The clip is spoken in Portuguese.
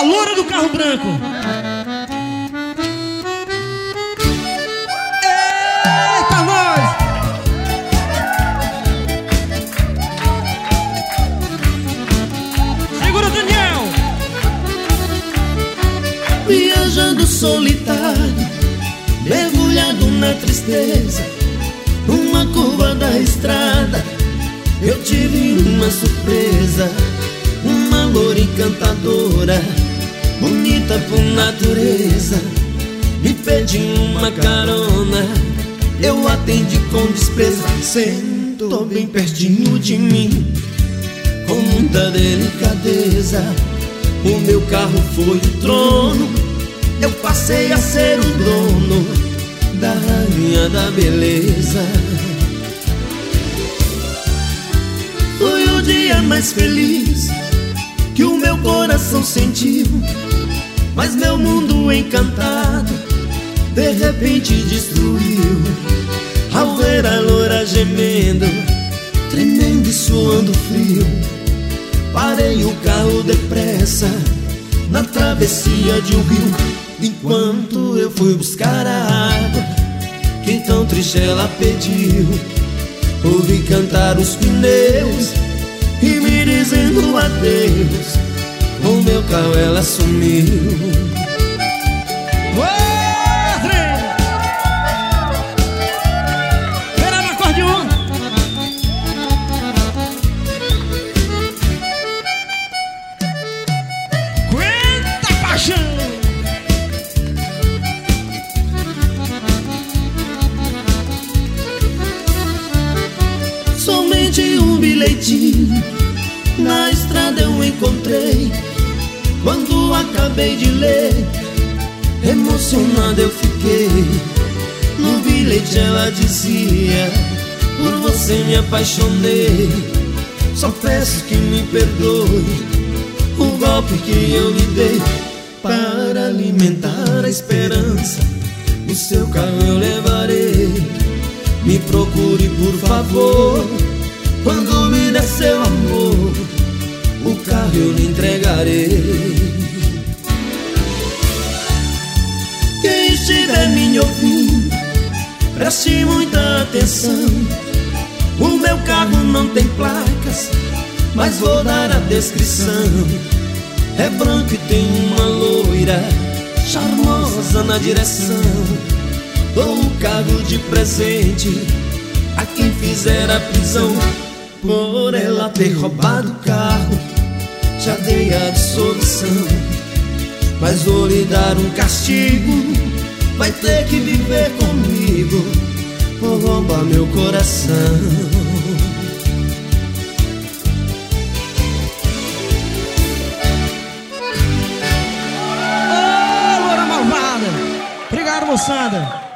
loura do carro branco. Eita, nós! Segura, Daniel! Viajando solitário, mergulhado na tristeza, numa curva da estrada, eu tive uma surpresa. Uma loura encantadora, bonita por natureza, me pediu uma carona. Eu atendi com desprezo, sentou bem pertinho de mim, com muita delicadeza. O meu carro foi o trono, eu passei a ser o dono da rainha da beleza. Foi o dia mais feliz que o meu coração sentiu, mas meu mundo encantado de repente destruiu. Ao ver a loura gemendo, tremendo e suando frio, parei o carro depressa na travessia de um rio. Enquanto eu fui buscar a água que tão triste ela pediu, ouvi cantar os pneus e me dizendo adeus. Com meu carro ela sumiu. Era no acordeon. Aguenta, paixão! Somente um bilhetinho na estrada eu encontrei. Quando acabei de ler, emocionado eu fiquei. No bilhete ela dizia: por você me apaixonei, só peço que me perdoe o golpe que eu lhe dei. Para alimentar a esperança, o seu carro eu levarei. Me procure por favor, quando me der seu amor, o carro eu lhe entregarei. Quem estiver me ouvindo, preste muita atenção. O meu carro não tem placas, mas vou dar a descrição. É branco e tem uma loira charmosa na direção. Dou o carro de presente a quem fizer a prisão por ela ter roubado o carro. Já dei a dissolução, mas vou lhe dar um castigo. Vai ter que viver comigo ou roubar meu coração. Ô, loura malvada! Obrigado, moçada!